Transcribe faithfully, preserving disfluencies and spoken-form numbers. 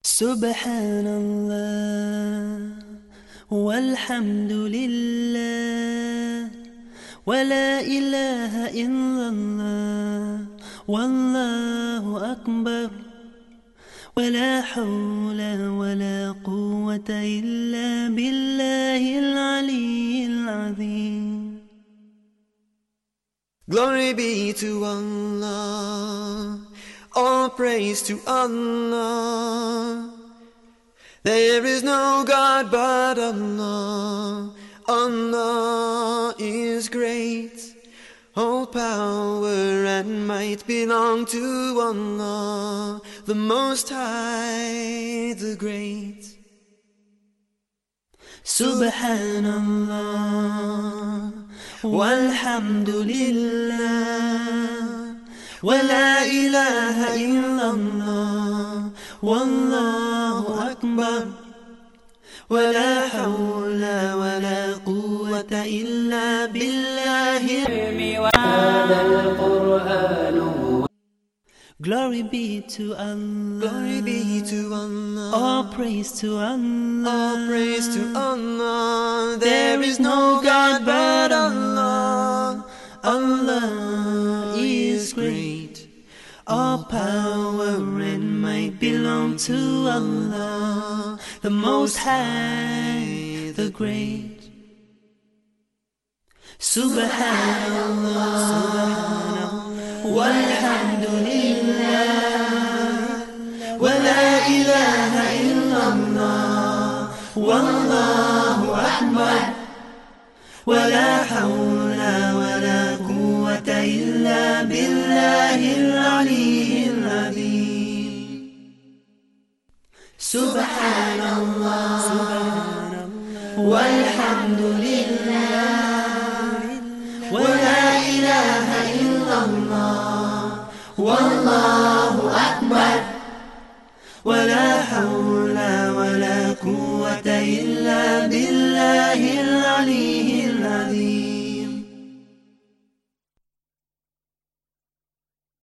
Subhanallah walhamdulillah wa la ilaha illallah wallahu akbar wa la hawla wa la quwwata illa billahil aliyyil azim. Glory be to Allah, all praise to Allah. There is no God but Allah. Allah is great. All power and might belong to Allah, the Most High, the Great. Subhanallah walhamdulillah wa la ilaha illallah wallahu akbar wa la hawla wa la quwwata illa billahi. Glory be to Allah, Glory be to Allah, all praise to Allah, all praise to Allah. There is no God but Allah. Allah is great. All power and might belong to Allah, the Most High, the Great. Subhanallah walhamdulillah wa la ilaha illallah wallahu akbar wa la hawla wa la quwwata illa billahil aliyyil azim. Subhanallah walhamdulillah wa la ilaha illallah wallahu akbar wa la hawla wa la quwwata illa